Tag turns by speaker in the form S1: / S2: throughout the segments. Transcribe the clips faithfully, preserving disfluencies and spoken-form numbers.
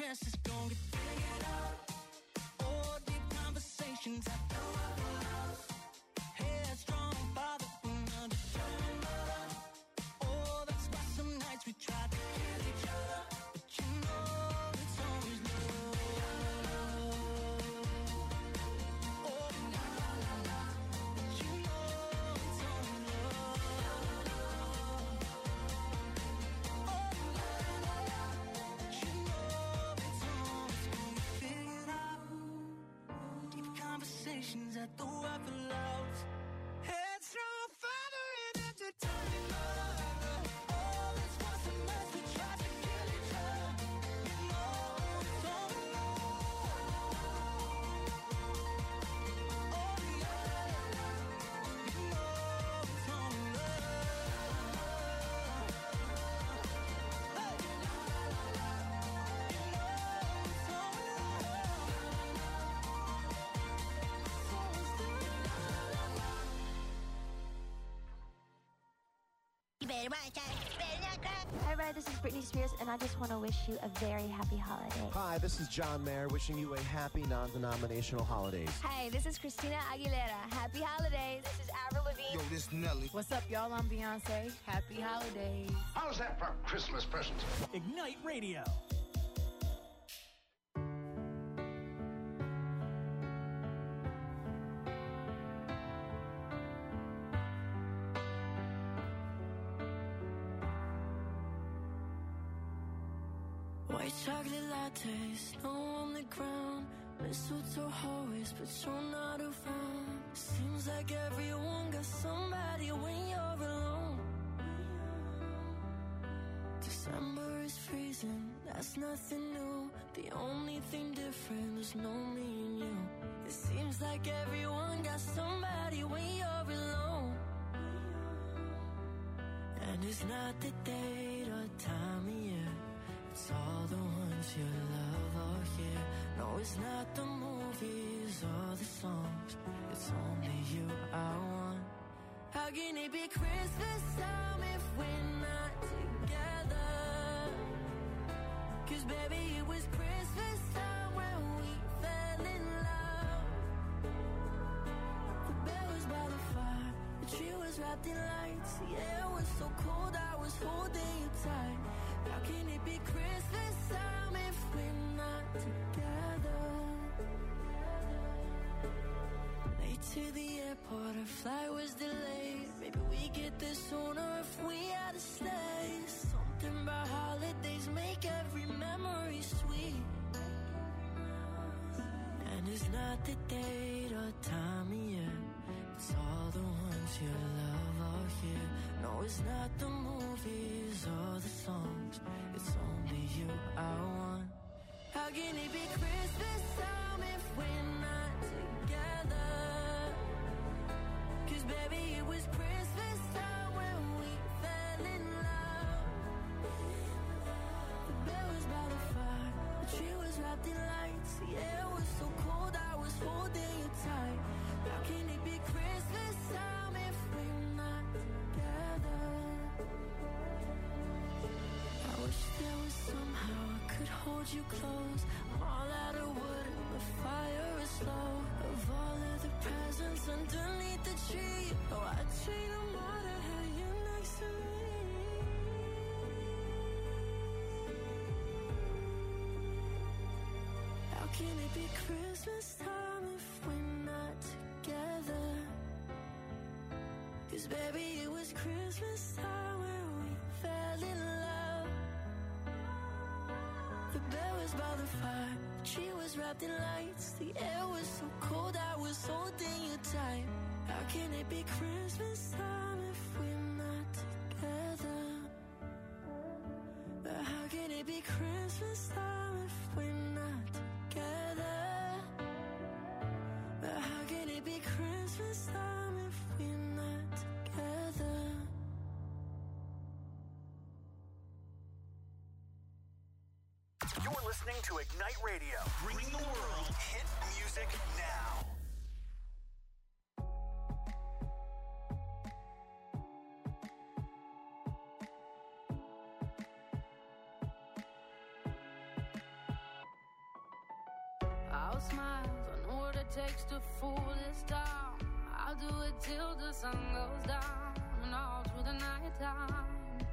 S1: stress is gonna get figured out. Oh, deep conversations I know I love. Headstrong, father, and undetermined mother. Oh, that's why some nights we try to kill each other. But you know it's always love. Oh, la la la la. But you know it's always love. Oh, la la la la. But you know it's always gonna get figured out. Deep conversations at the Waffle House. Headstrong father and entertaining mother. Oh, that's why some nights we try to kill each other. You know it's only love. Oh, la la la la. You know it's only love. Hey, la la la la. You know it's only
S2: You better watch out. Better not cry.
S3: Hi, everybody. This is Britney Spears, and I just want to wish you a very happy holiday.
S4: Hi, this is John Mayer wishing you a happy non-denominational holidays.
S5: Hey, this is Christina Aguilera. Happy holidays. This is Avril Lavigne.
S6: Yo, this Nelly.
S7: What's up, y'all? I'm Beyonce. Happy holidays.
S8: How's that for Christmas presents?
S9: Ignite Radio.
S1: White chocolate latte, snow on the ground. Mistletoe always, but you're not around. Seems like everyone got somebody when you're alone. December is freezing, that's nothing new. The only thing different is no me and you. It seems like everyone got somebody when you're alone. And it's not the date or time of year. It's all the ones you love all year. No, it's not the movies or the songs. It's only you I want. How can it be Christmas time if we're not together? 'Cause baby, it was Christmas time when we fell in love. The bed was by the fire, the tree was wrapped in lights. The air was so cold, I was holding you tight. How can it be Christmas time if we're not together? Late to the airport, our flight was delayed. Maybe we get there sooner if we had to stay. Something about holidays make every memory sweet. And it's not the date or time of year. It's all the ones you love all year. No, it's not the movies or the songs. It's only you I want. How can it be Christmas time if we're not together? 'Cause baby, it was Christmas time when we fell in love. The bed was by the fire, the tree was wrapped in lights. The air was so cold, I was holding you tight. How can it be Christmas time if we're not together? I wish there was somehow I could hold you close. I'm all out of wood and the fire is low. Of all of the presents underneath the tree, oh, I'd trade them all to have you next to me. How can it be Christmas time if we're not together? 'Cause baby, it was Christmas time when we fell in love. The bed was by the fire, the tree was wrapped in lights. The air was so cold, I was holding you tight. How can it be Christmas time if we're not together? But how can it be Christmas time if we're not together? But how can it be Christmas time if we're not together?
S9: You're listening to Ignite Radio, bringing the world hit music now.
S7: All smiles, I know what it takes to fool this town. I'll do it till the sun goes down and all through the night time.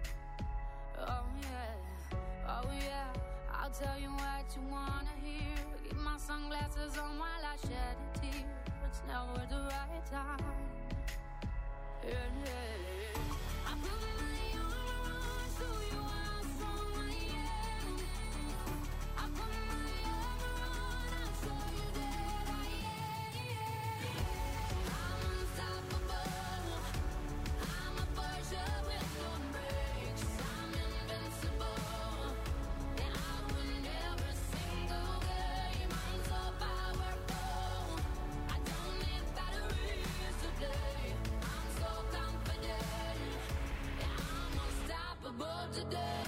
S7: Oh yeah, oh yeah, I'll tell you what you wanna hear. Keep my sunglasses on while I shed a tear. It's never the right time. Yeah, yeah. I put my armor on so you are strong I am. I put my armor on, I'll show you that I am. I'm unstoppable. I'm a Porsche with no brakes. I'm invincible. And I win every single game. I'm so powerful. I don't need batteries to play. I'm so confident. Yeah, I'm unstoppable today.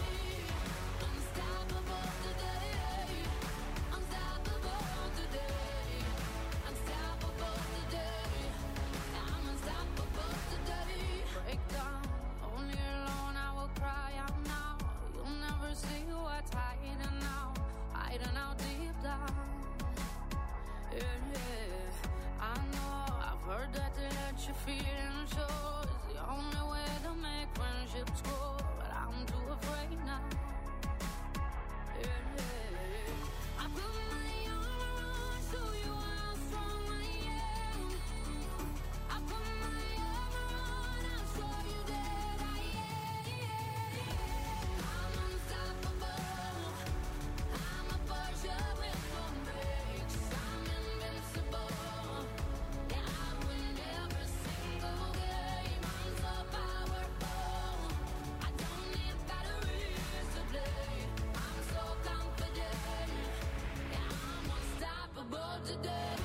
S7: Unstoppable today. Unstoppable today. Unstoppable today. Yeah, I'm unstoppable today. Break down, only alone I will cry out now. You'll never see what's hiding out, hiding out deep down. Yeah, yeah. I know, I've heard that to let you feel and show is the only way to make friendships grow, but I'm too afraid now. Yeah, yeah. I put my armor on so you are strong I am. I put my armor on, I'll show you that I am. I'm unstoppable. I'm a Porsche with no brakes. I'm invincible. Yeah, I win every single game. I'm so powerful. I don't need batteries to play. I'm so confident. Yeah, I'm unstoppable today.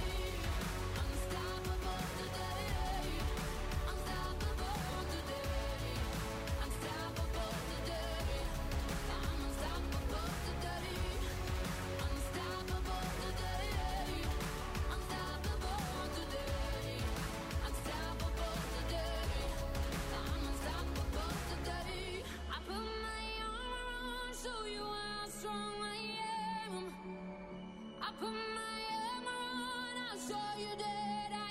S7: Unstoppable today. Unstoppable today. Unstoppable today. I'm unstoppable today. Unstoppable today. Unstoppable today. Unstoppable today. I'm unstoppable today. I put my armor on so you are strong I am. I put my armor on, I'll show you that I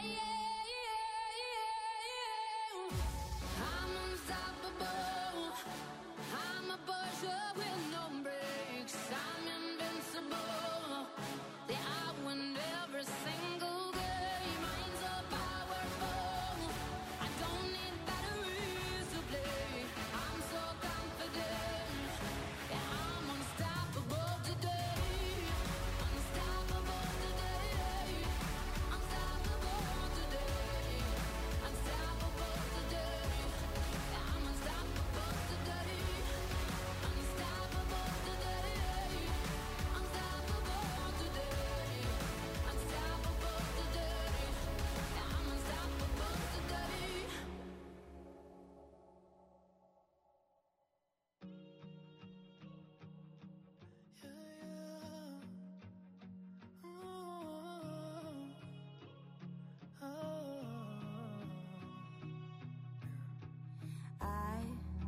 S7: am. I'm unstoppable. I'm a Porsche with no brakes. I'm invincible. Yeah, I win every single game. I'm so powerful. I don't need batteries to play. I'm so confident. Yeah, I'm unstoppable today. Unstoppable today. Unstoppable today. Unstoppable today. Yeah, I'm unstoppable today. Unstoppable today. Unstoppable today. Unstoppable today. Yeah, I'm unstoppable today.
S6: I,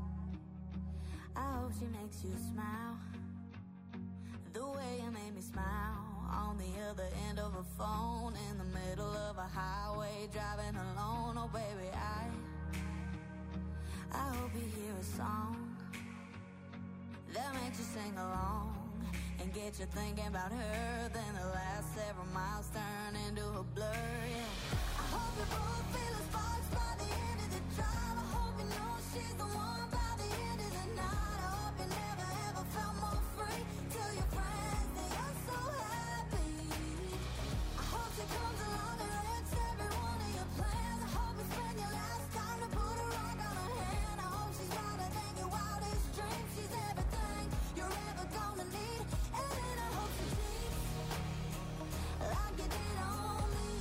S6: I hope she makes you smile. The way you made me smile on the other end of a phone in the middle of a highway driving alone. Oh baby, I, I hope you hear a song that makes you sing along and get you thinking about her. Then the last several miles turn into a blur. Yeah. I hope you both feel the sparks by the end of the drive. I hope you know she's the one by the end of the night. I hope you never ever felt more free. Tell your friends that you're so happy. I hope she comes along and wrecks every one of your plans. I hope you spend your last time to put a rock on her hand. I hope she's louder than your wildest dreams. She's everything you're ever gonna need. And then I hope she cheats like you did on me.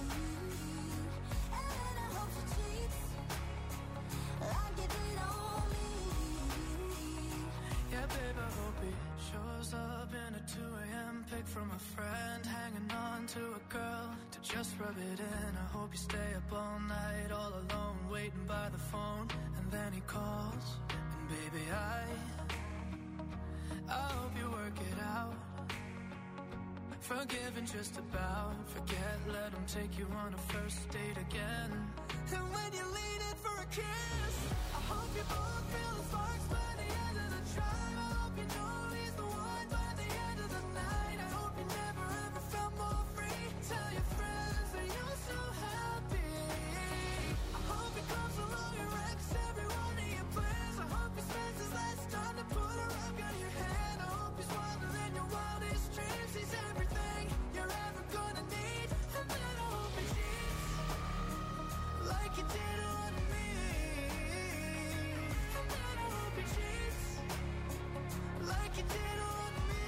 S6: And then I hope she cheats like you did on me.
S1: Yeah, babe, I hope he shows up in a two a.m. pic from a friend, hanging on to a girl to just rub it in. I hope you stay up all night, all alone, waiting by the phone, and then he calls, and baby, I I hope you work it out.
S10: Forgiven just about. Forget, let him take you on a first date again. And when you lean in for a kiss, I hope you both feel the sparks by the end of the drive. I hope you know he's the one by the end of the night. I hope you never ever felt more free. Tell your friends that you're so happy. I hope he comes along and wrecks every one of your plans. I hope he spends his last time to put a rock on your hand. I hope he's wilder than your wildest dreams. He's everything you're ever gonna need. And then I hope he cheats like you did on me. And then I hope he cheats like you did on me.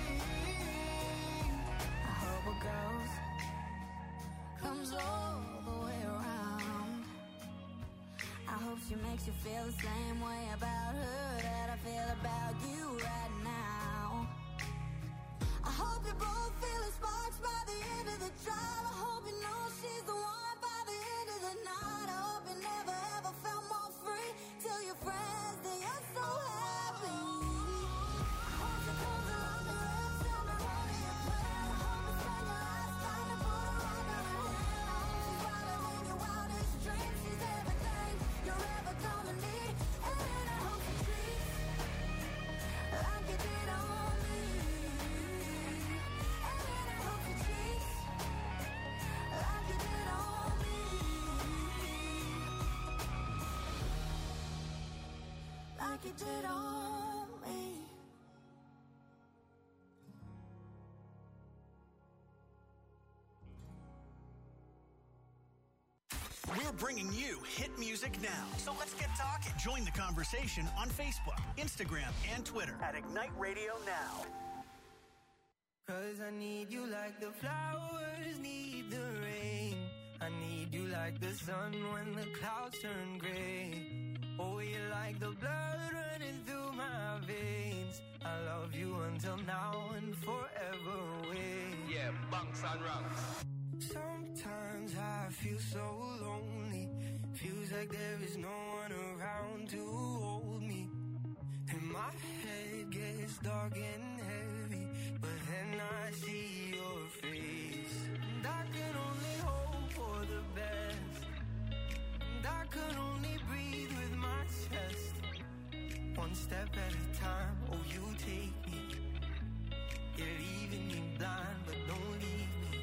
S6: I hope it goes, comes all the way around. I hope she makes you feel the same way about her that I feel about you right now. I hope you both feel the sparks by the end of the drive. I hope you know she's the one by the end of the night. I hope you never ever felt more free. Tell your friends that you're so happy. I hope she comes along and wrecks every one of your plans. I hope you spend your last time to put a rock on her hand. I hope she's wilder than your wildest dreams. She's everything you're ever gonna need. And then I hope she treats like you did on me. And then I hope she treats like you did on me. Like you did on me.
S9: We're bringing you hit music now. So let's get talking. Join the conversation on Facebook, Instagram, and Twitter at Ignite Radio Now.
S10: Cause I need you like the flowers need the rain. I need you like the sun when the clouds turn gray. Oh, you're like the blood running through my veins. I love you until now and forever away.
S11: Yeah, bunks and rungs.
S10: Sometimes I feel so lonely. Feels like there is no one around to hold me. And my head gets dark and heavy, but then I see your face. And I can only hope for the best. And I can only breathe with my chest. One step at a time, oh you take me. You're leaving me blind, but don't leave me.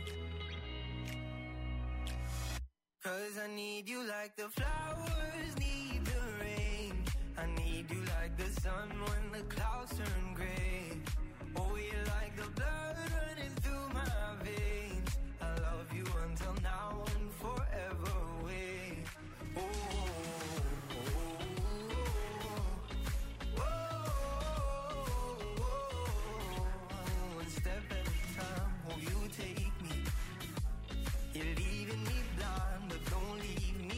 S10: Cause I need you like the flowers need the rain. I need you like the sun when the clouds turn gray. Oh, you're like the blood running through my veins. I love you until now and forever away. Oh, oh, oh, oh, oh. One step at a time, oh, you take me. You're leaving me blind, but don't leave me.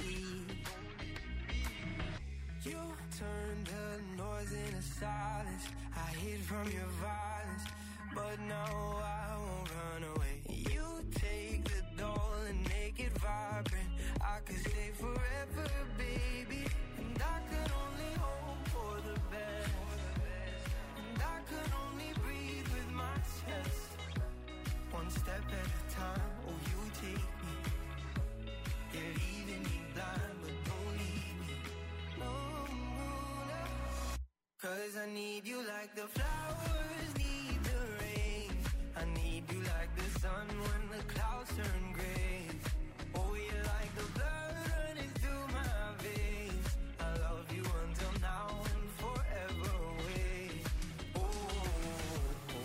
S10: You turned the noise into silence. I hid from your violence, but now I won't run away. You take the doll and make it vibrant. I could stay forever, baby. And I can only hope for the best. And I can only breathe with my chest. One step at a time, oh you take me. You're leaving me blind, but don't leave me. No, no, no. Cause I need you like the flowers need the rain. I need you like the sun when the clouds turn gray. Oh, you're like the blood running through my veins. I love you until now and forever away. Oh, oh,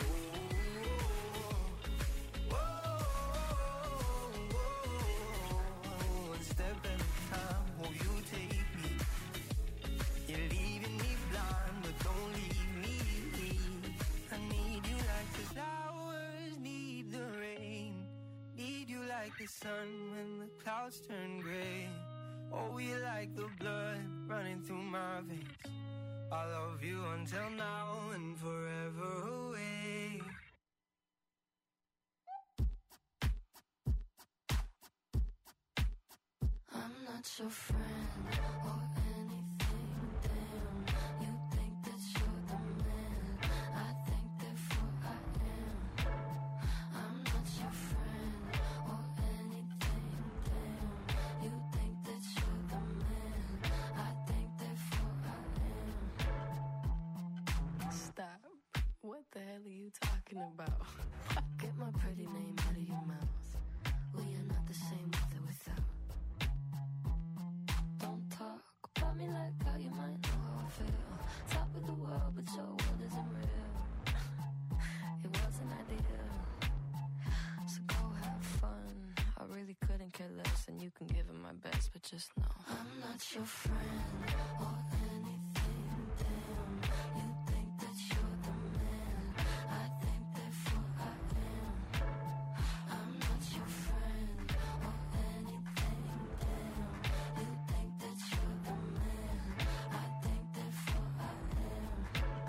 S10: oh, oh, oh. One step at a time, oh, you take me. You're leaving me blind, but don't leave me. I need you like the flowers need the rain. Need you like the sun when the clouds turn gray. Oh, you're like the blood running through my veins. I love you until now and forever away.
S7: I'm not your friend or anything, damn. You think that you're the man, I think therefore I am.
S12: talking about? Get my pretty name out of your mouth. We are not the same with or without. Don't talk about me like how you might know how I feel. Top of the world, but your world isn't real. It wasn't ideal. So go have fun. I really couldn't care less, and you can give it my best, but just know I'm not your friend or anything. Damn, you think that you're the man. I think therefore I am. I'm not your friend or anything. Damn, you think that you're the man. I think therefore I am.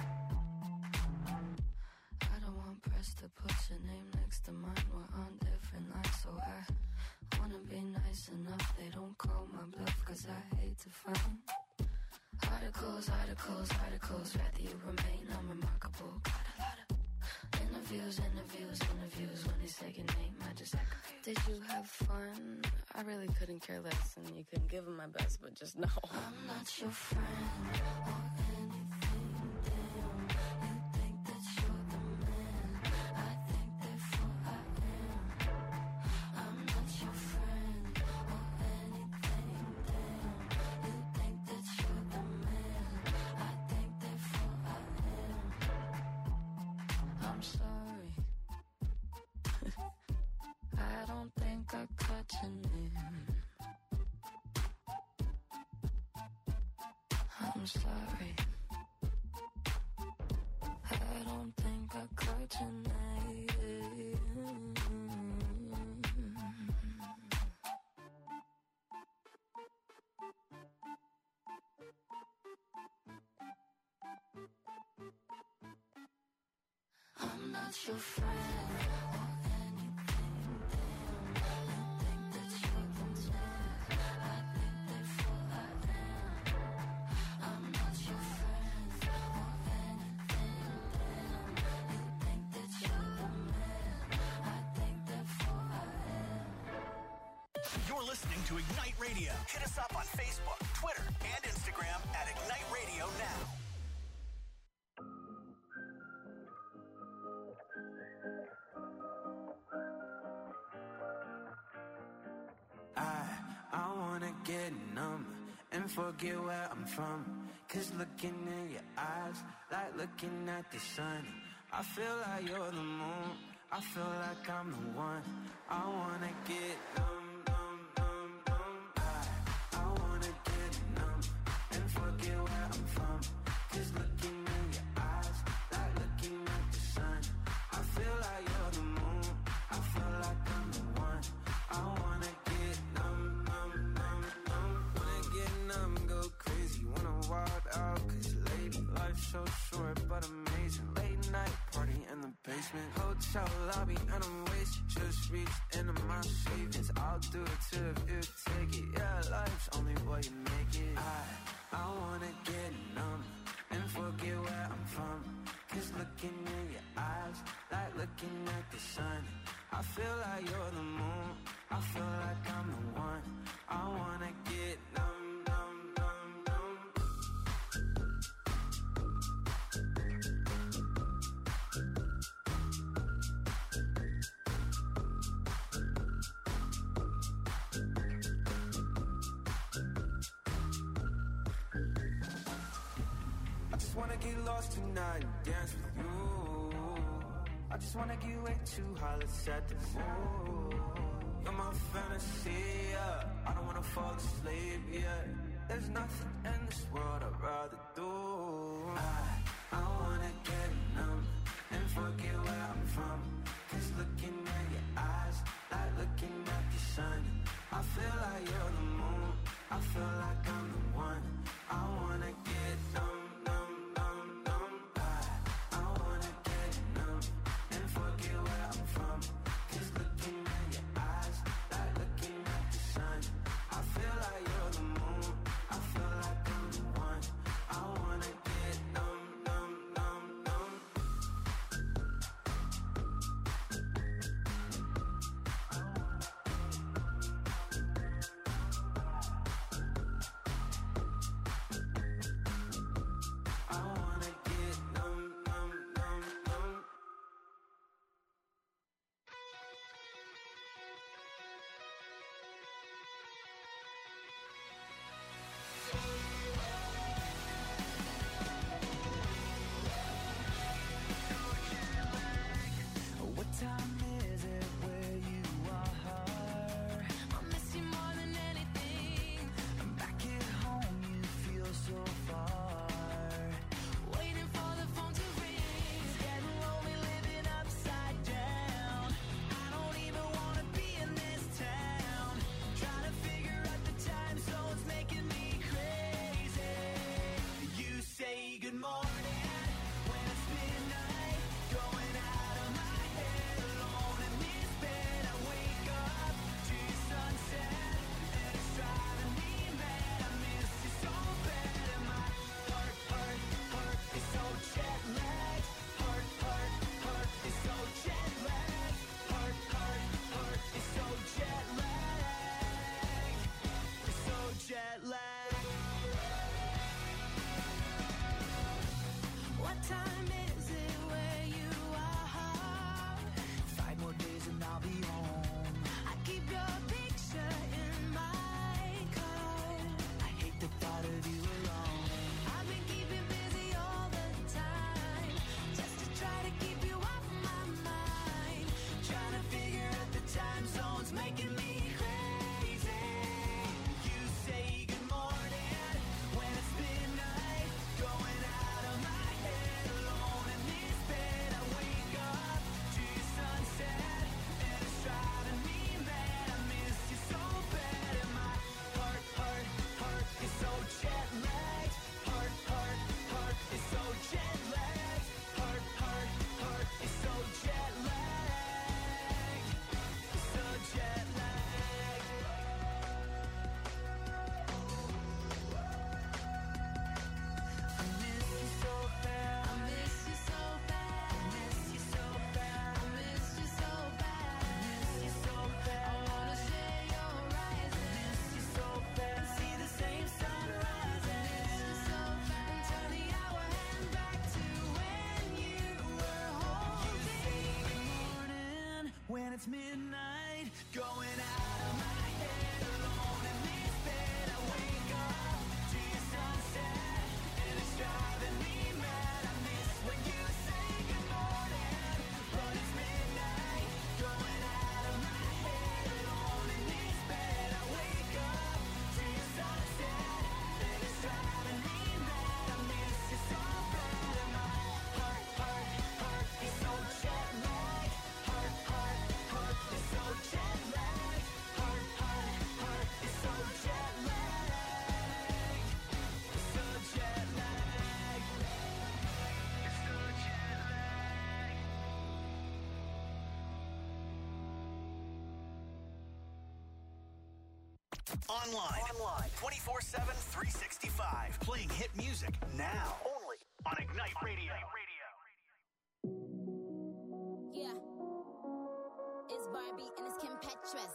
S12: I don't want press to put your name next to mine. We're on different lines, so I wanna be nice enough. They don't call my bluff, cause I hate to find articles, articles, articles. Rather you remain unremarkable. Got a lot of interviews, interviews, interviews. When they say your name, I just act confused. Did you have fun? I really couldn't care less, and you can give them my best, but just know I'm not your friend or anything. Damn, you think that you're the man. I think therefore I am. I'm not your friend or anything. Damn, you think that you're the man. I think therefore I am. I'm sorry. I don't think I cut your name. I'm sorry. I don't think I caught your name. I'm not your friend or anything. Damn, you think that you're the man. I think therefore I am. I'm not your friend or anything. Damn, you think that you're the man. I think therefore I am.
S9: You're listening to Ignite Radio. Hit us up on Facebook, Twitter, and Instagram at Ignite Radio Now.
S10: I, I wanna get numb and forget where I'm from. Cause looking in your eyes, like looking at the sun. I feel like you're the moon, I feel like I'm the one. I wanna get numb, numb, numb, numb. I, I wanna get numb and forget where I'm from. Cause looking in your eyes, like looking at the sun. I feel like you're the moon, I feel like I'm the one. I wanna get numb, numb, numb, numb. Wanna get numb, go crazy, wanna wild out. Cause lady, life's so short but amazing. Late night party in the basement, hotel lobby and I'm wasted. Just reached into my savings, I'll do it too if you take it. Yeah, life's only what you make it. I, I wanna get numb and forget where I'm from. Cause looking in your eyes, like looking at the sun. I feel like you're the moon, I feel like I'm the one. I wanna get numb, numb, numb, numb. I just wanna get lost tonight and dance with you. I just wanna get way too high, let's set the mood. You're my fantasy, yeah. I don't wanna fall asleep, yeah. There's nothing in this world I'd rather do. I, I wanna get numb and forget where I'm from. Cause looking at your eyes, like looking at the sun. I feel like you're the moon, I feel like I'm the one. I wanna get numb, numb, numb, numb. I, I wanna get numb and forget where I'm from. Cause looking at your eyes, like looking at the sun. I feel like you're the moon, I feel like I'm the one. I wanna get numb, numb, numb, numb. I wanna get numb, numb, numb, numb.
S1: it's midnight, going out of my head, alone in this bed. I wake up to your sunset, and it's driving me mad. I miss when you say good morning, but it's midnight, going out of my head, alone in this bed. I wake up to your sunset, and it's driving me mad. I miss you so bad, and my heart, heart, heart is so jet lagged. Heart, heart, heart is so jet lagged. Heart, heart, heart is so jet lagged. It's so jet lagged. It's so jet lagged.
S9: Online. Online. twenty-four seven, three sixty-five. Playing hit music now. Only on Ignite Radio.
S6: Yeah. It's Barbie and it's Kim Petras.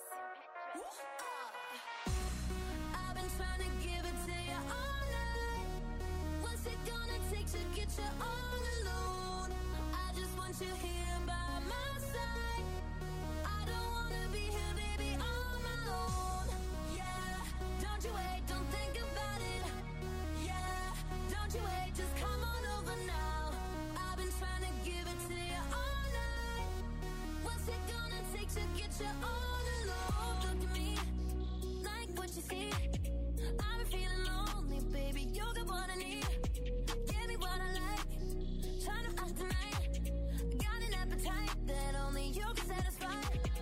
S6: I've been trying to give it to you all night. What's it gonna take to get you all alone? I just want you here by my side. I don't wanna be here, baby, on my own. Yeah, don't you wait, don't think about it. Yeah, don't you wait, just come on over now. I've been trying to give it to you all night. What's it gonna take to get you all alone? Look at me, like what you see. I've been feeling lonely, baby. You got what I need. Give me what I like. Try to act tonight. Got an appetite that only you can satisfy.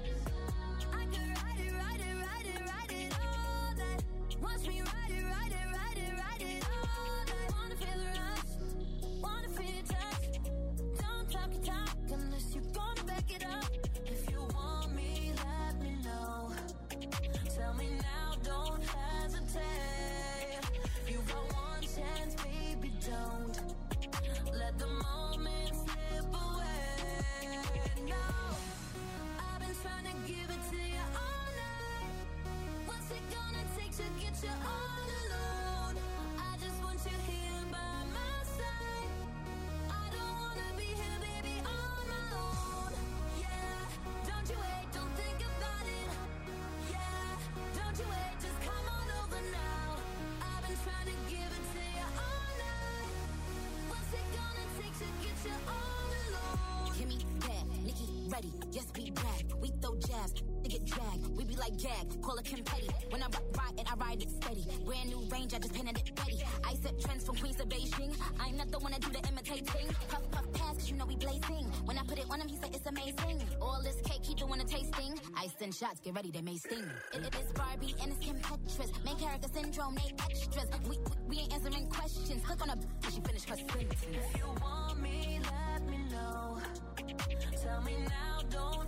S6: I could ride it, ride it, ride it, ride it all night. Watch me ride it, ride it, ride it, ride it all night. Wanna feel the rush, wanna feel your touch. Don't talk your talk unless you're gonna back it up. If you want me, let me know. Tell me now, don't hesitate. You got one chance, baby, don't let the moment slip away. No, I've been trying to give it to you all night. What's it gonna take to get you all alone? I just want you here by my side. I don't wanna be here, baby, on my own. Yeah, don't you wait, don't think about it. Yeah, don't you wait, just come on over now. I've been trying to give it to you all night. What's it gonna take to get you all alone? Kimmy, bad, Nikki, ready, yes, we brag. We throw jabs, they get dragged. We be like gag, call it Kim Petty. When I rock, ride it, I ride it steady. Brand new range, I just painted it Betty. I set trends from Queens to Beijing. I'm not the one that do the imitating. Puff, puff, pass, cause you know we blazing. When I put it on him, he said it's amazing. All this cake, he doing a tasting. I send shots, get ready, they may sting. It, it is Barbie and it's Kim Petras. Main character syndrome, they extras. We, we, we ain't answering questions. Click on a till she finish her sentence. If you want me, let me know. Tell me now, don't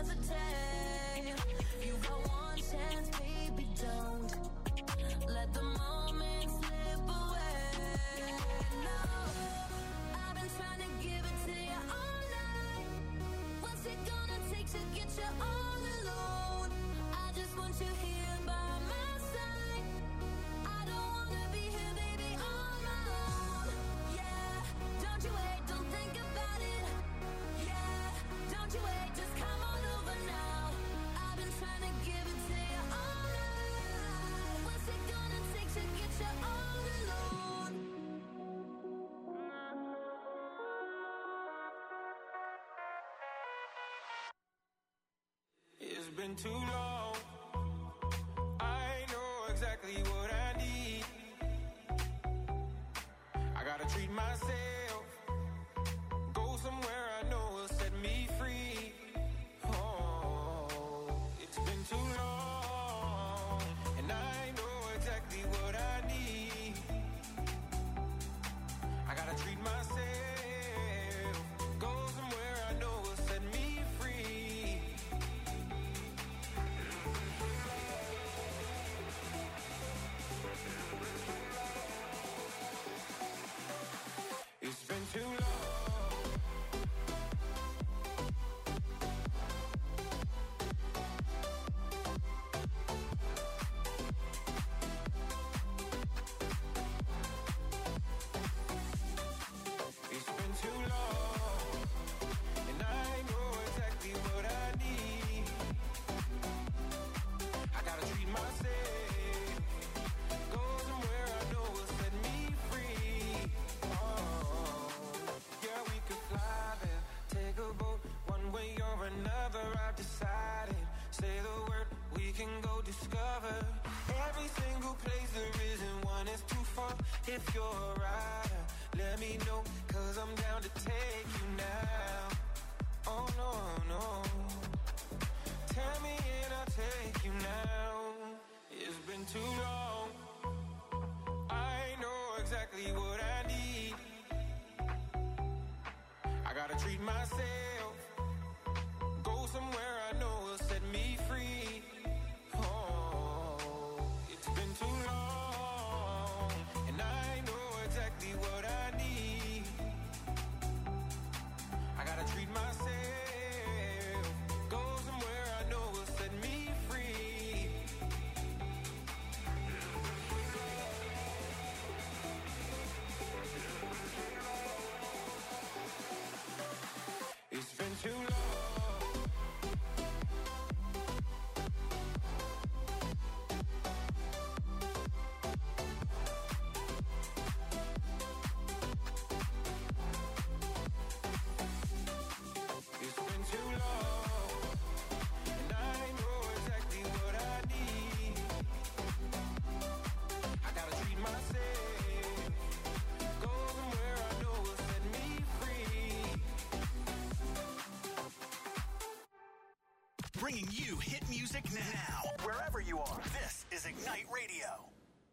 S6: hesitate. You got one chance, baby, don't let the moment slip away. No, I've been trying to give it to you all night. What's it gonna take to get you all alone? I just want you here by my side. I don't wanna be here, baby, on my own. Yeah, don't you wait, don't think about it. Yeah, don't you wait, just come on over now. I've been trying to give it to you all night. What's it gonna take to get you all alone?
S10: It's been too long. I know exactly what I need. I gotta treat myself. Go somewhere I know will set me free. Oh, it's been too long. And I know exactly what I need. I gotta treat myself. Go somewhere I know will set me free. It's been too long. I've decided. Say the word, we can go discover every single place there isn't one is too far. If you're a rider, let me know, cause I'm down to take you now. Oh no, no. Tell me and I'll take you now. It's been too long. I know exactly what I need. I gotta treat myself. Go somewhere I know will set me free. Oh, it's been too long, and I know exactly what I need. I gotta treat myself. Go somewhere I know will set me free. It's been too long.
S9: Bringing you hit music now, wherever you are. This is Ignite Radio.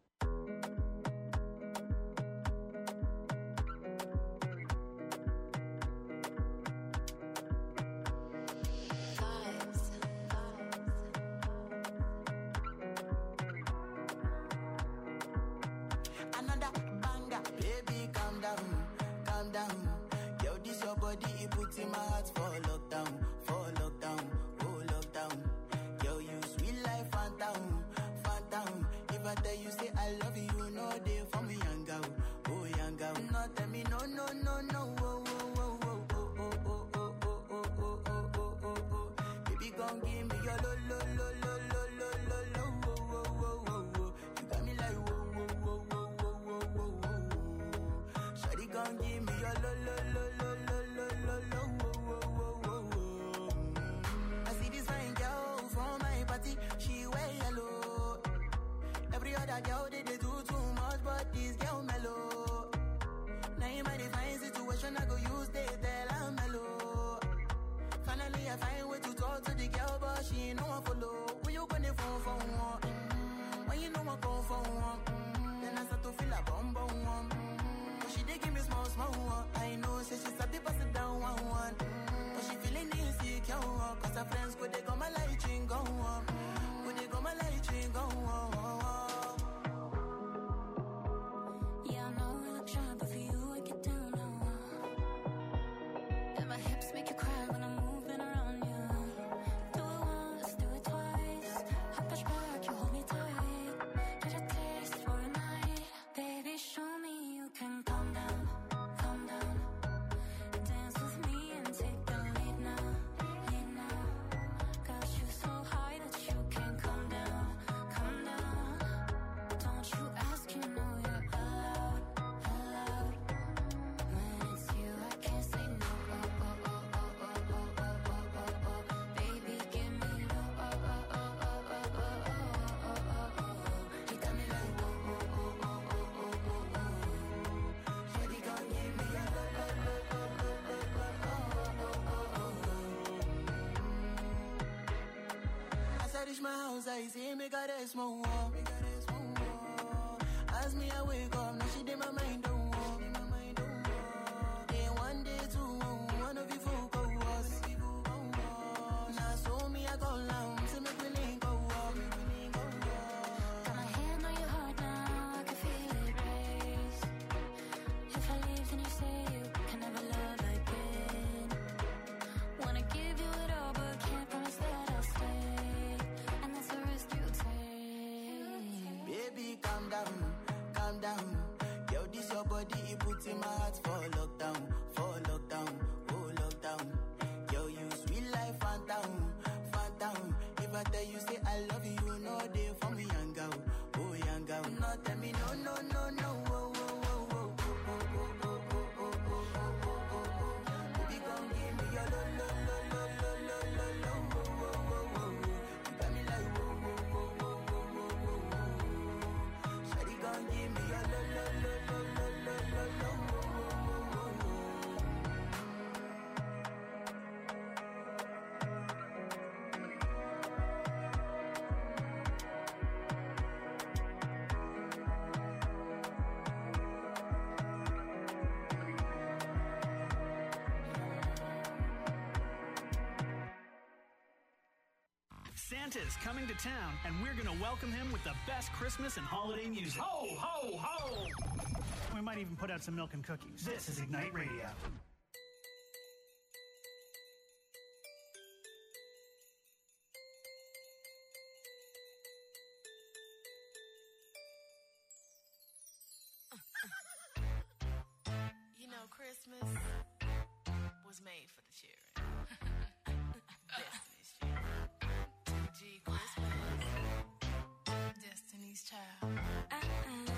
S13: Another banger, baby, calm down, calm down. Yo, this your body, it puts in my heart for lockdown, for lockdown. Yo, you sweet life, phantom, phantom. If I tell you, say I love you, no day for me, young girl, oh, young girl. No, tell me, no, no, no, no, oh, oh, oh, oh, oh, oh, oh, oh, oh, oh, oh, oh, oh, oh. Baby, gon' give me your lo, lo, lo, lo, lo, lo, lo, lo, oh, oh, oh, oh, oh. You got me like, whoa, whoa, whoa, whoa, whoa, whoa, whoa, whoa. Shawty gon' give me your lo, lo, lo, lo, lo, lo, lo, lo, oh, oh, oh, oh, oh. I see this fine girl from my party, she wear yellow. Every other girl they, they do too much, but this girl mellow. Now in my divine situation, I go use they tell I'm mellow. Finally I find way to talk to the girl, but she ain't no one follow. Who you gonna phone for one? Mm-hmm. When you know I come for one, mm-hmm. Then I start to feel a bum bum one. Mm-hmm. But she dey give me small small one. I know, say she's happy pass it down one one. Mm-hmm. But she feeling insecure, cause her friends go they go my light ring go on. Go they go my light ring go on.
S6: Yeah, I know we look shy, but for you I get down low. And my hips make you cry when I'm moving around you. Do it once, do it twice. I push back, you hold me tight. Get a taste for a night. Baby, show me you can calm down, calm down. Dance with me and take the lead now, lead now. Got you so high that you can't come down, come down. Don't you ask, you know you're allowed, allowed. When it's you, I can't say no. Oh, oh, oh, oh, oh, oh, oh, oh, oh, oh. Baby, give me low. Oh, oh, oh, oh, oh, oh, oh, oh, oh, oh. You got me like whoa, whoa, whoa, whoa, whoa, whoa, whoa, whoa. Shawty gon' give me a lo, lo, lo, lo, lo, lo, lo, oh, oh, oh, oh.
S13: As I reach my house, I see me got a small wall. As me I wake up, now she did my mind don't walk. Then one day two, one of you folk go was. Now so me I go long, so me we link go walk.
S6: Got my hand on your heart now, I can feel it race. If I leave, then you say you can never love again. Wanna give you it all, but can't promise that I'll stay. And that's the risk you take.
S13: Baby, calm down, calm down. Yo, this your body.
S9: Santa's coming to town, and we're going to welcome him with the best Christmas and holiday music.
S14: Ho, ho, ho!
S9: We might even put out some milk and cookies. This is Ignite Radio.
S15: You know, Christmas was made for the children. Destiny's Child. G Christmas. Destiny's Child. Uh-uh.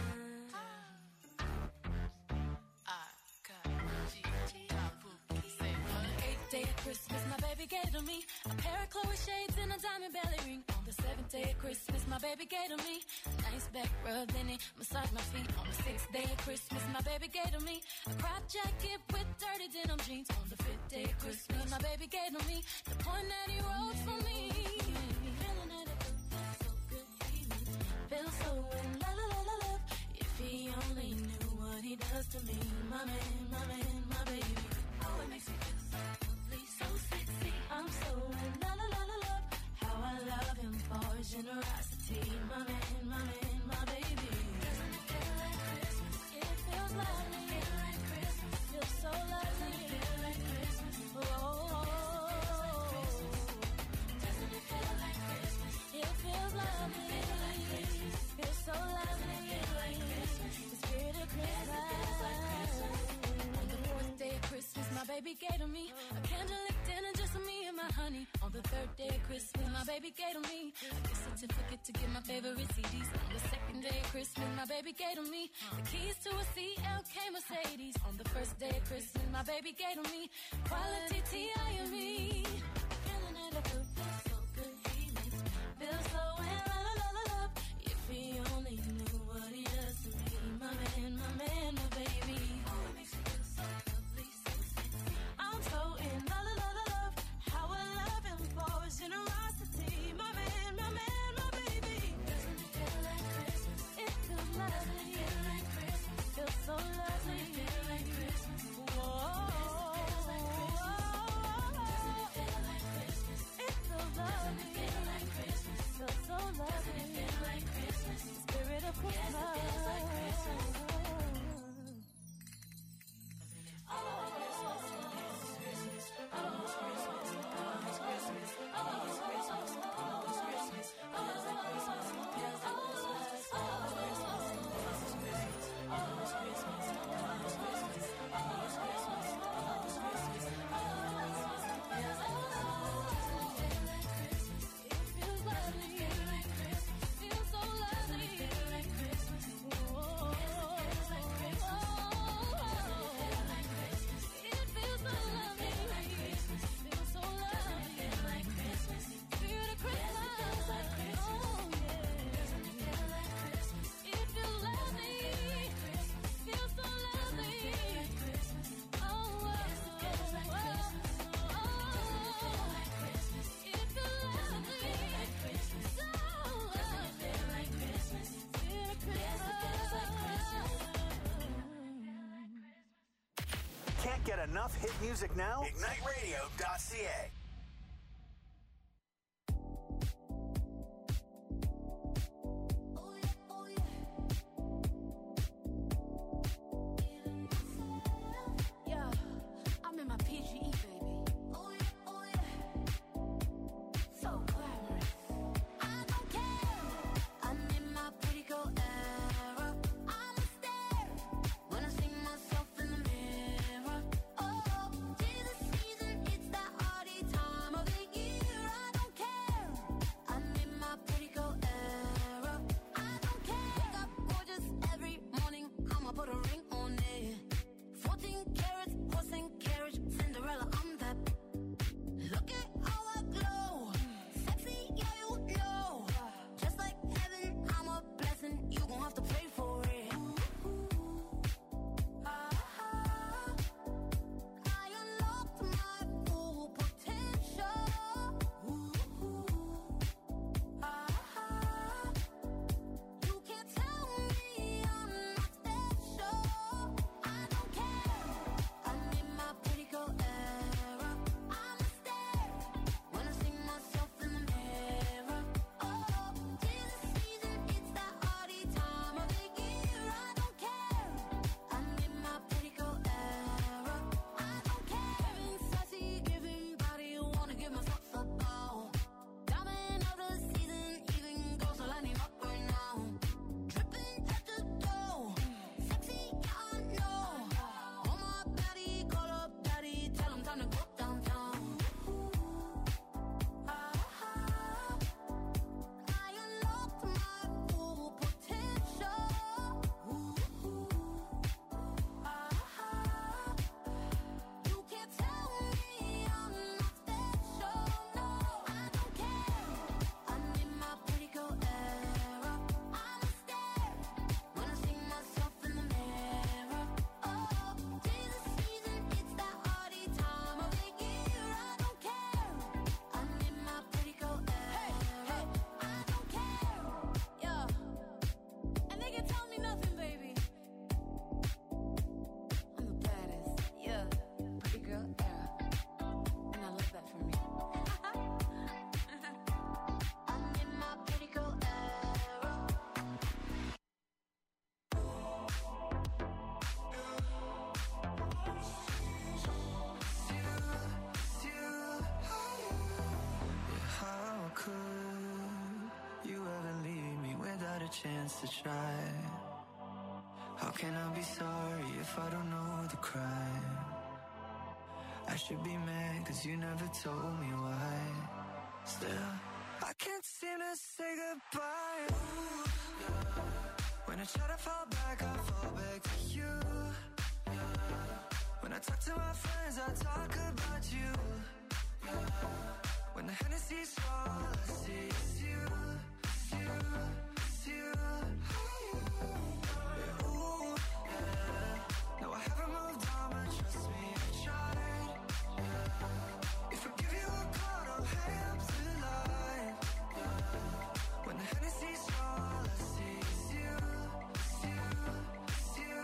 S7: Day of Christmas, my baby gave to me a pair of Chloe shades and a diamond belly ring. On the seventh day of Christmas, my baby gave to me a nice back rub, then he massaged my feet. On the sixth day of Christmas, my baby gave to me a crop jacket with dirty denim jeans. On the fifth day of Christmas, my baby gave to me the point that he wrote for me. Feeling that it feels so good, he feels so in la la la la love. If he only knew what he does to me, my man, my man, my baby. Oh, it makes me feel so so sexy. I'm so in la la la la love. How I love him for his generosity. My man, my man, my baby. Doesn't it feel like Christmas? It feels lovely. Feel like Christmas. Feels so lovely. Feel like Christmas. Oh. Doesn't it feel like Christmas? It feels lovely. Feel like Christmas. Feels so lovely. Feel like Christmas. The spirit of Christmas. Feels like Christmas. On the fourth day of Christmas, my baby gave to me a candlelit dinner just for me and my honey. On the third day of Christmas, my baby gave to me a gift certificate to get my favorite C Ds. On the second day of Christmas, my baby gave to me the keys to a C L K Mercedes. On the first day of Christmas, my baby gave to me quality T I and me. Feeling it up, it feels so good, he makes me feel so in la la la la love. If he only knew what he does to me, my man, my man, my baby. Oh, it makes me feel so lovely, so sexy. I'm so in la la la la love. How I love him for his generosity. My man, my man, my baby. Doesn't it feel like Christmas? It feels lovely. Doesn't it feel like Christmas? Feels so lovely. Doesn't it feel like Christmas? Whoa. Doesn't it feel like Christmas? It feels lovely. Doesn't it feel like Christmas? Feels so lovely. Doesn't it feel like Christmas? The spirit of Christmas. Yes, it feels like Christmas.
S9: Can't get enough hit music now? Ignite Radio dot C A.
S7: Yeah, I'm in my P G E, baby. So glamorous. I don't care. I'm in my pretty girl era. I'm a star when I see myself in the mirror. Oh, tis the season, it's that party time.
S10: chance to try. How can I be sorry if I don't know the crime? I should be mad cause you never told me why. Still, I can't seem to say goodbye. Ooh, yeah. When I try to fall back, I fall back to you. Yeah. When I talk to my friends, I talk about you. Yeah. When the Hennessy's all I see is you, it's you, it's you. Yeah, ooh, yeah. No, I haven't moved on, but trust me, I tried. Yeah. If I give you a call, don't hang up the line. Yeah. When the Hennessy's all I see is you, it's you, it's you.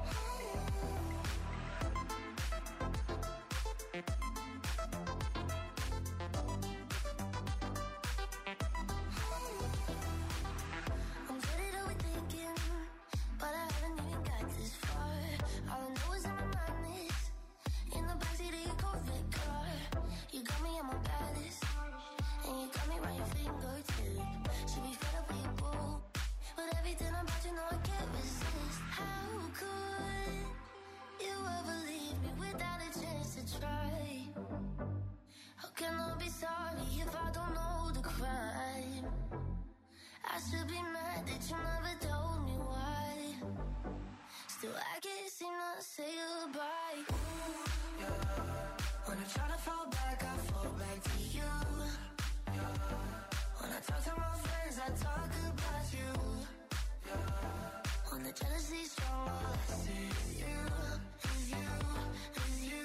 S10: Sorry if I don't know the crime. I should be mad that you never told me why. Still I can't seem to say goodbye. Ooh, yeah. When I try to fall back, I fall back to you. Yeah. When I talk to my friends, I talk about you. Yeah. When the jealousy's strong, all I see is you, is you, is you.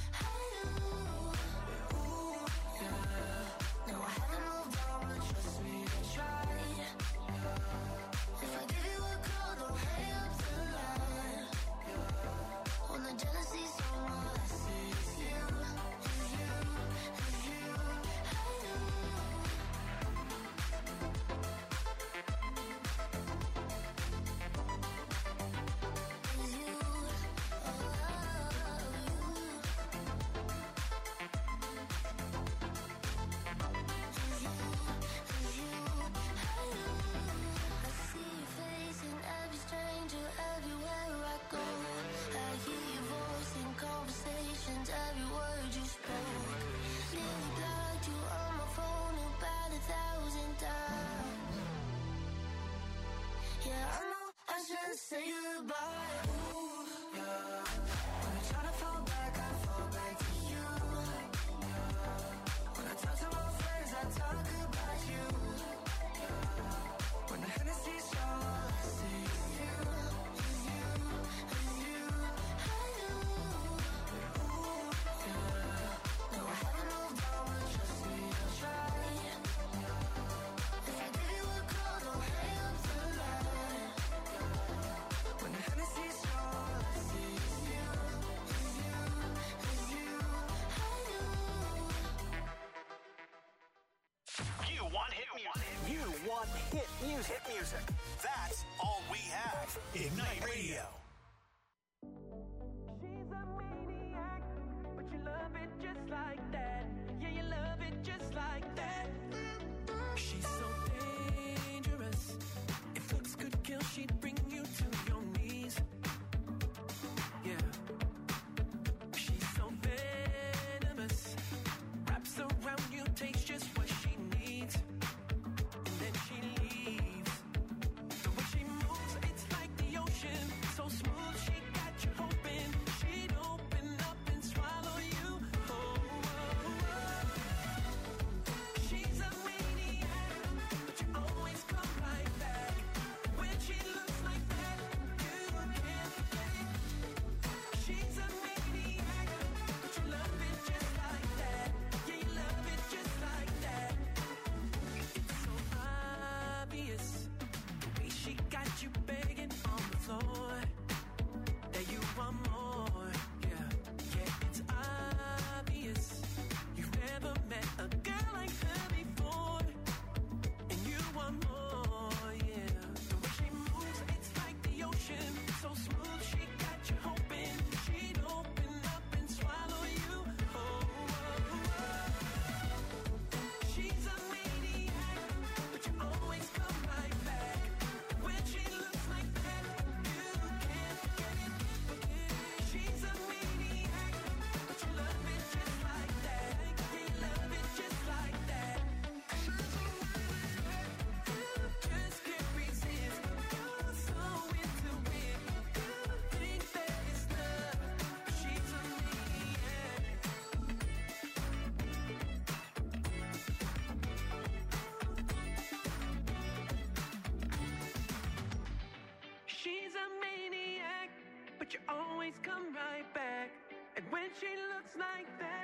S10: No, I haven't moved on, but trust me, I tried. If I give you a call, don't hang up the line. When the jealousy's on, all I see is you, is you, is you. Is you, say goodbye. Ooh, yeah. When I try to fall back, I fall back to you. Yeah. When I talk to my friends, I talk about you. Yeah. When the Hennessy's strong, all I see is you, is you, is you. Ooh, yeah. No, I haven't moved on, but trust me, I tried. If I give you a call, don't hang up the line. When the Hennessy's strong, I see is you, is you, is you.
S9: You want hit music. You want hit music. Hit music. That's all we have. Ignite Radio.
S10: She's a maniac, but you love it just like that. Yeah, you love it just like that. She's so dangerous. If looks could kill, she'd bring you to your knees. Yeah. She's so venomous. Wraps around you, takes just what she needs. And then she leaves. The way she moves, it's like the ocean. So smooth, she got you hoping she'd open up and swallow you. Oh, oh, always come right back. And when she looks like that,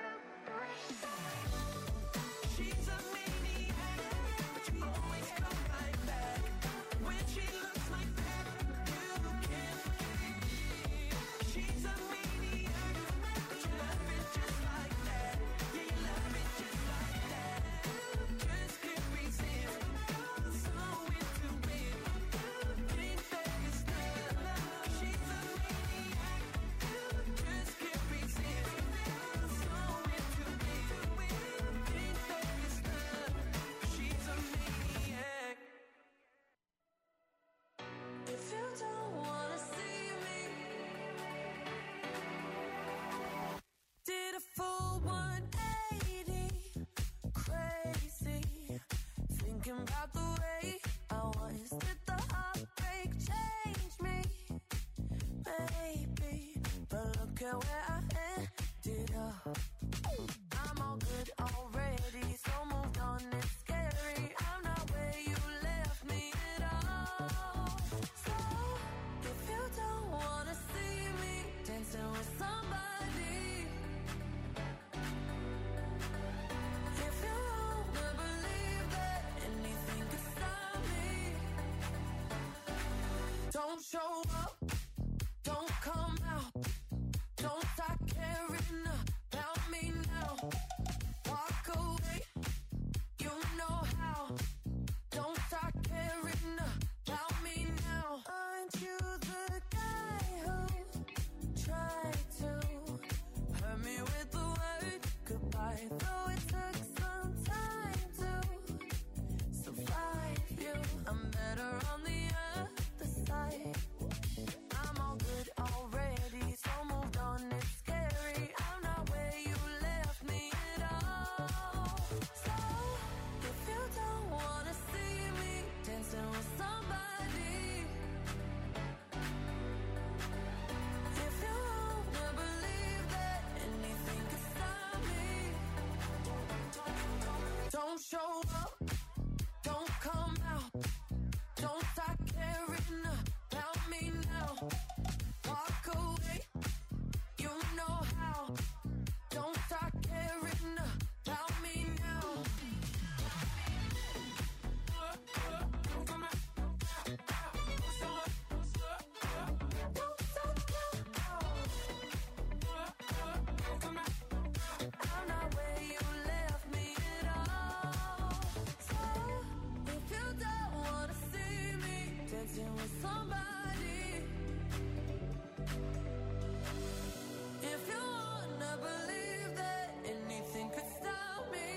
S10: she's a maniac, but you always come right back. When she looks like that, you can't forget. She's a maniac, but you love it just like that. Yeah, you love it just like that. Just can't resist. So into it. Think that it's love. She's a maniac. Just can't resist. So into it. Think that it's love. She's a maniac. If you don't wanna see me, did a full one eighty, crazy, thinking about the way I was. Did the heartbreak change me? Maybe, but look at where I ended up. I'm all good already, so moved on, it's scary. I'm not where you left me at all. So, if you don't wanna see me dancing with somebody, if you wanna believe that anything could stop me, don't show up, don't come out, don't start caring about me now. Walk away, you know how. Don't start caring about me now. Aren't you the guy who tried to hurt me with the word goodbye? Though it took some time to survive you, I'm better on the other side. I'm all good already, so moved on, it's scary. I'm not where you left me at all. So, if you don't wanna see me dancing with somebody, if you wanna believe that anything could stop me, don't show up, don't come out, don't start caring about me now. Walk away, you know how. Don't start caring about me now. I'm not where you left me at all. So, if you don't wanna see me dancing with somebody, if you wanna believe that anything could stop me,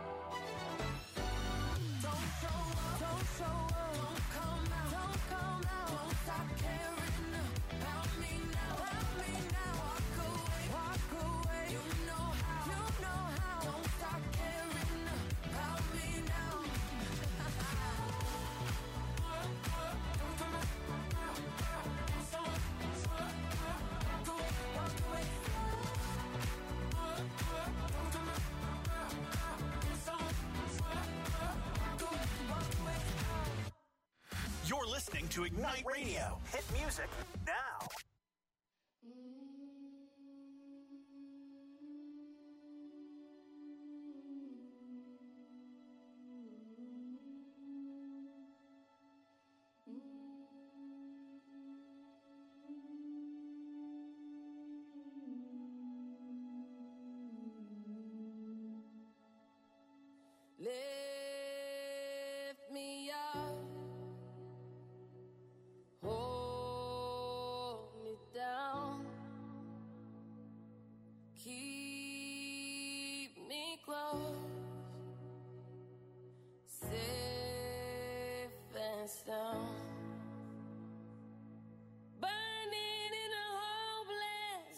S10: don't show up, don't show up, don't come out, don't come out, don't stop caring about me now, about me now. Walk away, walk away, you know how, you know how. Don't stop caring about me now.
S9: You're listening to Ignite Radio. Hit music now.
S10: Lift me up, hold me down, keep me close, safe and sound. Burning in a hopeless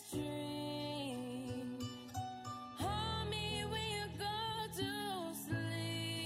S10: dream. Hold me when you go to sleep.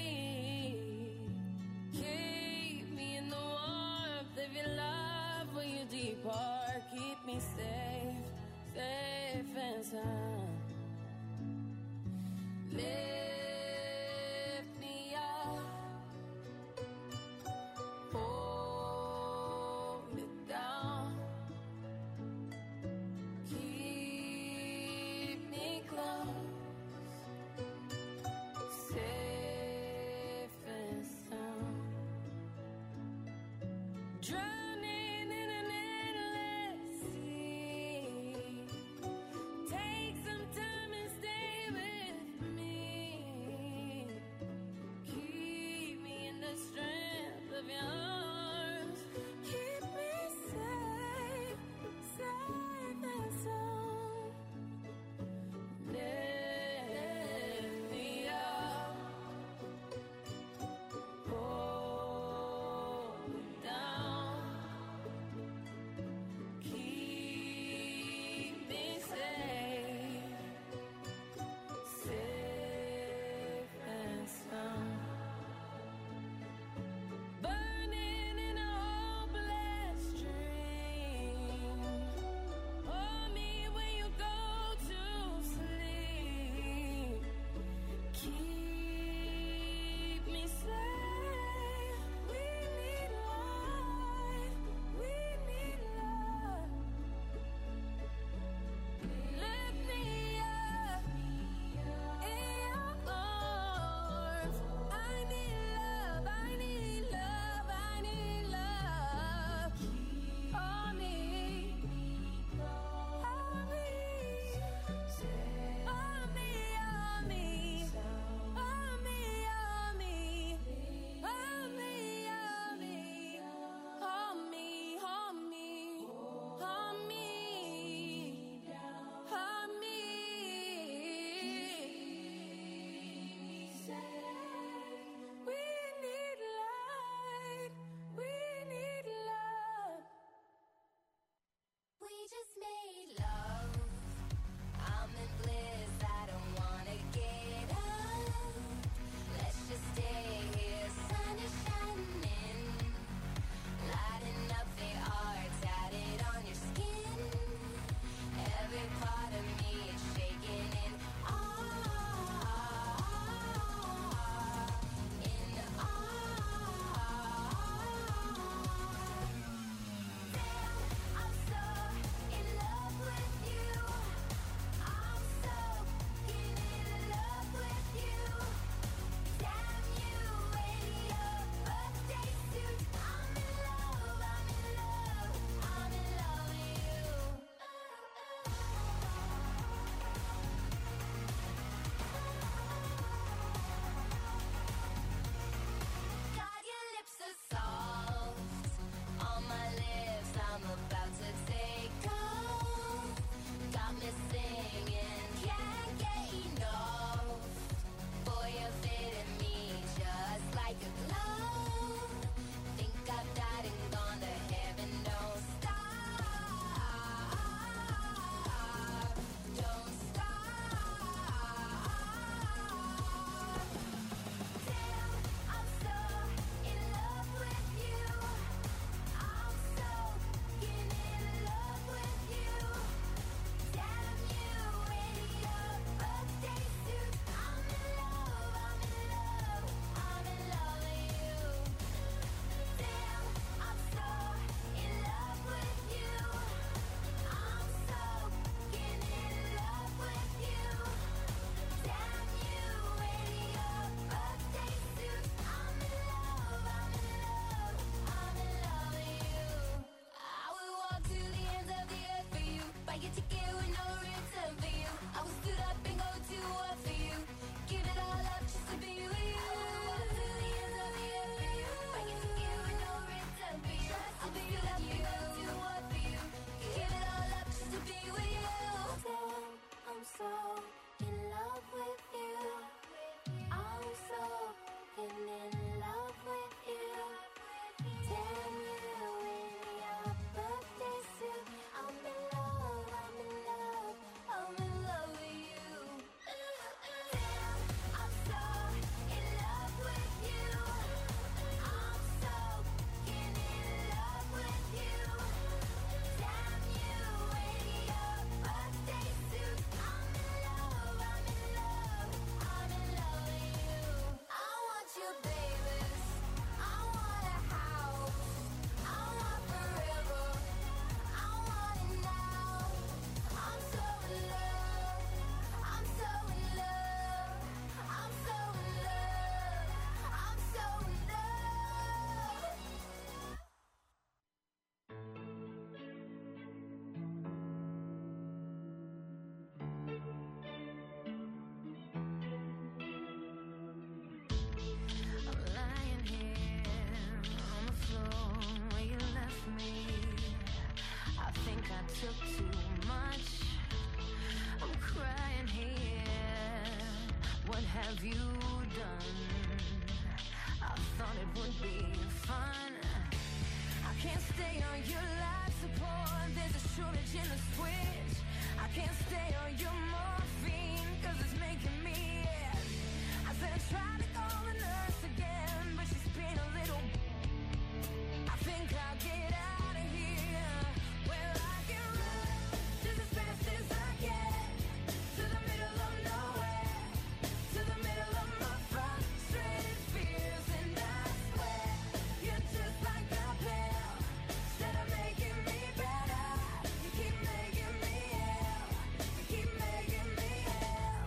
S14: you done? I thought it would be fun. I can't stay on your life support. There's a shortage in the switch. I can't stay on your morphine, cause it's making me itch. I said I tried to call the nurse again, but she's been a little. I think I'll get out of here. Where I can run just as fast as I can, to the middle of nowhere, to the middle of my frustrated fears. And I swear, you're just like a pill. Instead of making me better, you keep making me ill. You keep making me ill.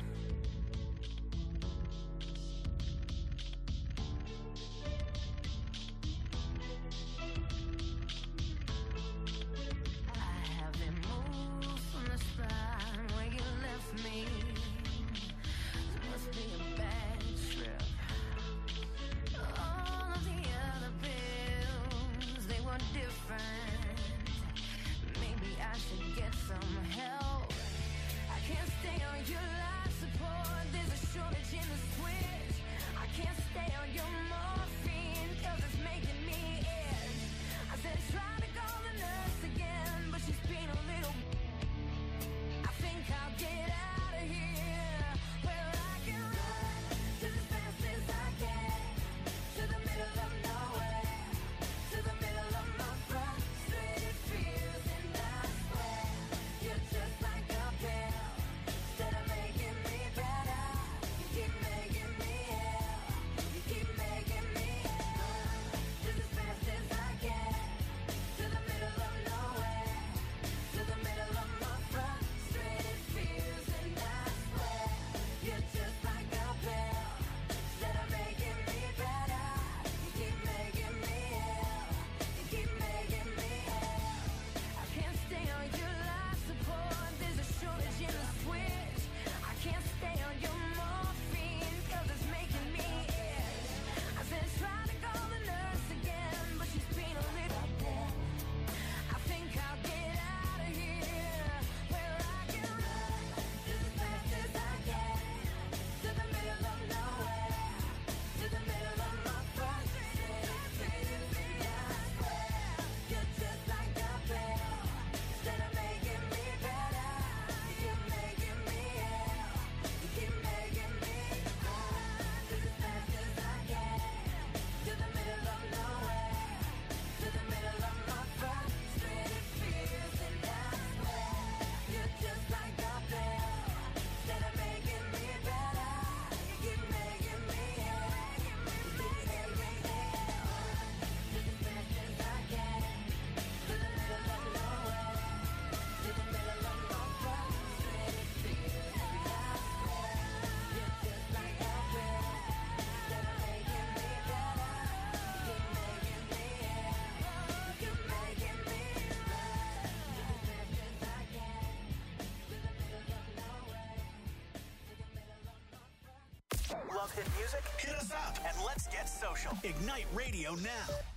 S14: I haven't moved from the spot where you left me. It must be a bad trip. All of the other bills, they were different. Maybe I should get some help. I can't stay on your life support. There's a shortage in the switch. I can't stay on your morphine, cause it's making me itch. I said try to call the nurse again, but she's been a little. I think I'll get out of here. Where I can run just as fast as I can, to the middle of nowhere, to the middle of my frustrated fears. And I swear, you're just like a pill. Instead of making me better, you keep making me ill. You keep making me ill. Just as fast as I can, to the middle of nowhere, to the middle of my frustrated fears. And I swear, you're just like a pill. Instead of making me better, you keep making me ill. You keep making me ill. I can't stay on your life support. There's a shortage in the switch. I can't stay on your morphine, cause it's making me itch. I said try to call the nurse again, but she's been a little dead. I think I'll get out of here. Where I can run just as fast as I can, to the middle of nowhere, to the middle of my frustrated fears. And I swear, you're just like a pill. Instead of making me better, you keep making me ill. You keep making me run just as fast as I can, to the middle of nowhere, to the middle of my frustrated fears. And I swear, you're just like a pill. Instead of making me better, you keep making me ill. You keep making me ill. Just as fast as I can, to the middle of nowhere, to the middle of my frustrated fears. And I swear, you're just like a pill. Instead of making me better, you keep making me ill. You keep making me run just as fast as I can, to the middle of nowhere, to the middle of my.
S9: Love hit music? Hit us up and let's get social. Ignite Radio now.